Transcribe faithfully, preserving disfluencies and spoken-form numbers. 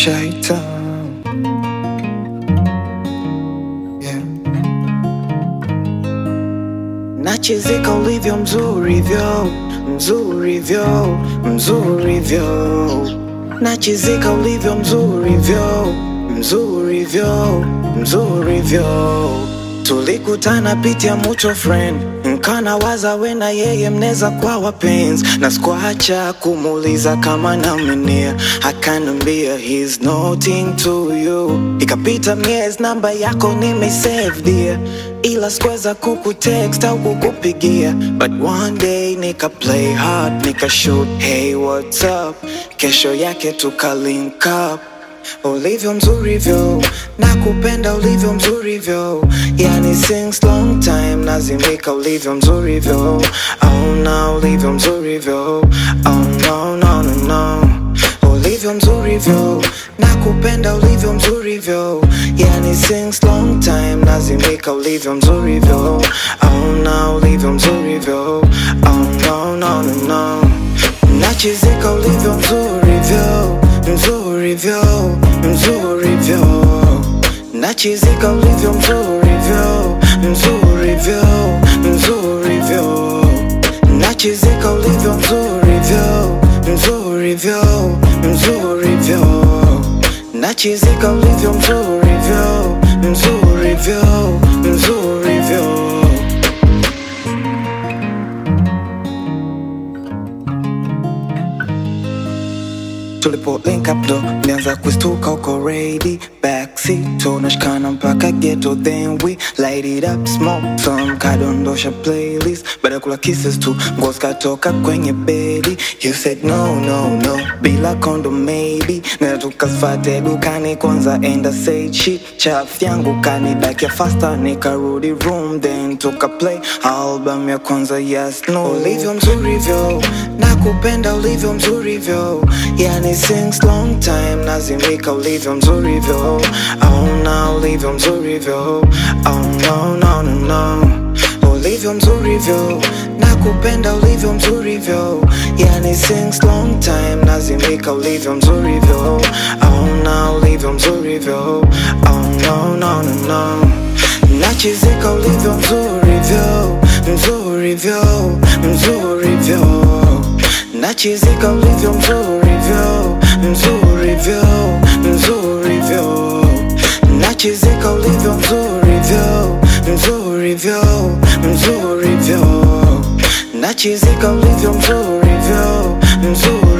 shaita. Yeah. Nachizika ulivyo mzuri vyo, mzuri vyo, mzuri vyo. Nachizika ulivyo mzuri vyo, mzuri vyo, mzuri vyo. Tulikutana pitia mucho friend, nkana waza we na yeye mneza kwa wapenzi. Na sikuacha kumuuliza kama namenia, akanambia he's nothing to you. Ikapita miezi namba yako nimesave dear, ila sikuweza kukutext au kukupigia. But one day nika play hard, nika shoot hey what's up. Kesho yake tuka link up. Ulivyo mzuri vyo, nakupenda ulivyo mzuri vyo. Yani since long time nazimika ulivyo mzuri vyo. Oh no, ulivyo mzuri vyo. Oh no, no, no, no. Ulivyo mzuri vyo, nakupenda ulivyo mzuri vyo. Yani since long time nazimika ulivyo mzuri vyo. Oh no, ulivyo mzuri vyo. Oh no, no, no, no. Nachizika ulivyo mzuri vyo, mzuri vyo, mzuri vyo. Nachizika ulivyo mzuri vyo, mzuri vyo, mzuri vyo. Nachizika ulivyo mzuri vyo, mzuri vyo, mzuri vyo. Nachizika ulivyo mzuri vyo, mzuri vyo, mzuri vyo. Tulipo link up do, nianza kustuka uko ready. Backseat, tunashikana mpaka ghetto. Then we light it up, smoke some, kadondosha playlist. Baada kula kisses tu, nguo zikatoka kwenye bedi. You said no, no, no, bila kondo maybe. Na tukasfate dukani kwanza enda say shit. Chaf yangu kanidakia faster, nikarudi room. Then tuka play album ya kwanza yes no. Ulivyo mzuri vyo, nakupenda ulivyo mzuri vyo. Yani since long time nazimika ulivyo mzuri vyo. Oh no, ulivyo mzuri vyo. Oh no, no, no, no. Ulivyo mzuri vyo, nakupenda ulivyo mzuri vyo. Yani since long time nazimika ulivyo mzuri vyo. Oh no, ulivyo mzuri vyo. Oh no, no, no, no. Nachizika ulivyo mzuri vyo, mzuri vyo, mzuri vyo. Nachizika ulivyo mzuri vyo, mzuri vyo, mzuri vyo. Nachizika ulivyo mzuri vyo, mzuri vyo, mzuri vyo. Nachizika ulivyo mzuri vyo, mzuri